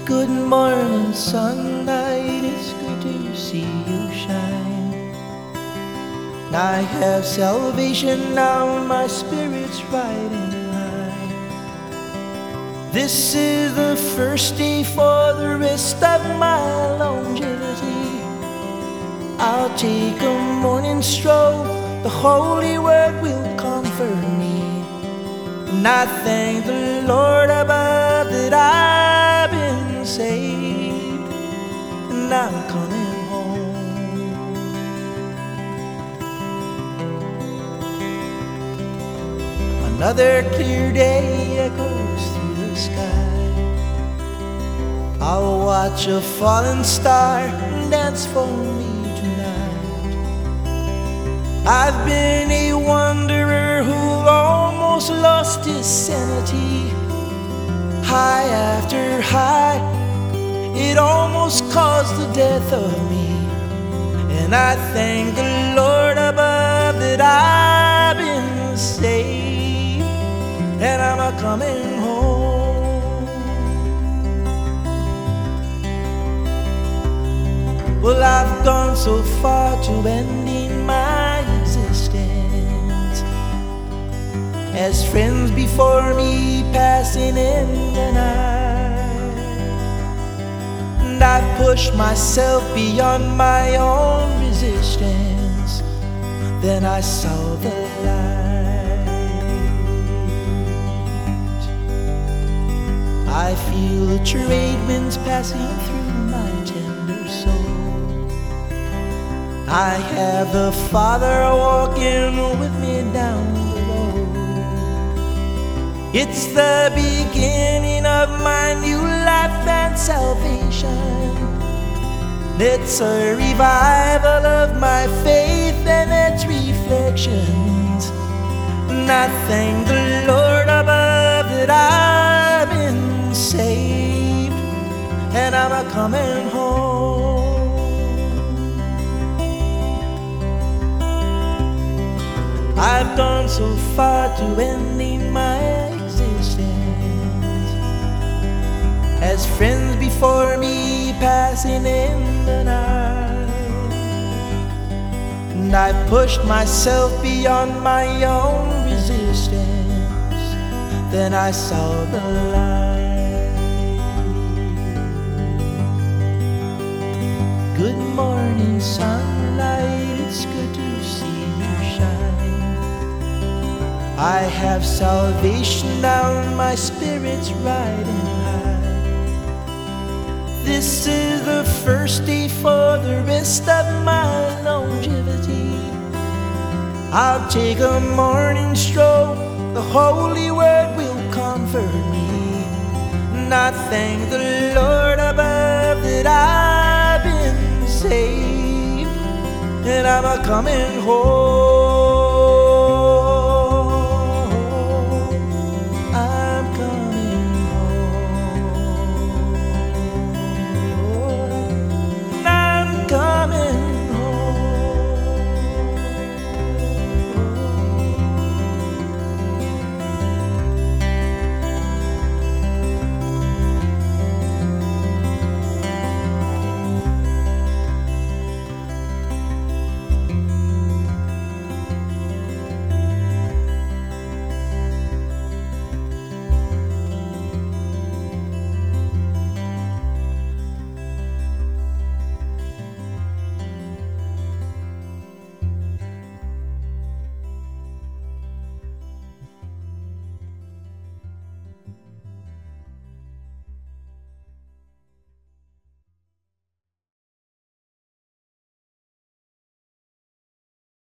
Good morning, sunlight, it's good to see you shine. I have salvation now, my spirit's right in line. This is the first day for the rest of my longevity. I'll take a morning stroll, the holy word will comfort me. And I thank the Lord above that I've been saved, and I'm coming home. Another clear day echoes through the sky. I'll watch a falling star dance for me tonight. I've been a wanderer who almost lost his sanity. High after high, it almost caused the death of me. And I thank the Lord above that I've been saved, and I'm a coming home. Well, I've gone so far to ending my existence, as friends before me passing in the night. And I pushed myself beyond my own resistance, then I saw the light. I feel the trade winds passing through my tender soul. I have the Father walking with me down the road. It's the beginning of my new life and salvation. It's a revival of my faith and its reflections. And I thank the Lord above that I've been saved, and I'm a coming home. I've gone so far to ending my existence, as friends before me passing in the night. And I pushed myself beyond my own resistance, then I saw the light. Good morning, sunlight, it's good to see you shine. I have salvation now, my spirit's riding high. This is the first day for the rest of my longevity. I'll take a morning stroll, the holy word will comfort me. And I thank the Lord above that I've been saved, and I'm a coming home.